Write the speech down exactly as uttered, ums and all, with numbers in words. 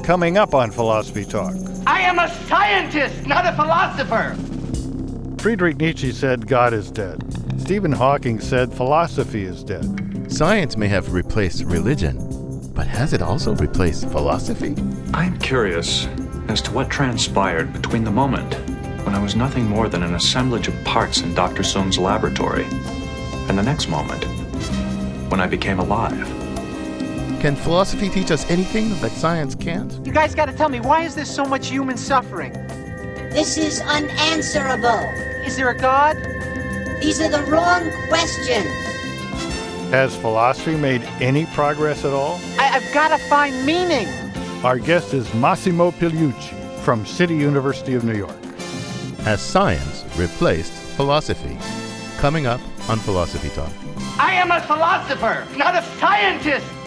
Coming up on Philosophy Talk. I am a scientist, not a philosopher. Friedrich Nietzsche said God is dead. Stephen Hawking said philosophy is dead. Science may have replaced religion, but has it also replaced philosophy? I'm curious as to what transpired between the moment when I was nothing more than an assemblage of parts in Doctor Soong's laboratory and the next moment when I became alive. Can philosophy teach us anything that science can't? You guys gotta tell me, why is there so much human suffering? This is unanswerable. Is there a God? These are the wrong questions. Has philosophy made any progress at all? I- I've gotta find meaning. Our guest is Massimo Pigliucci from City University of New York. Has science replaced philosophy? Coming up on Philosophy Talk. I am a philosopher, not a scientist.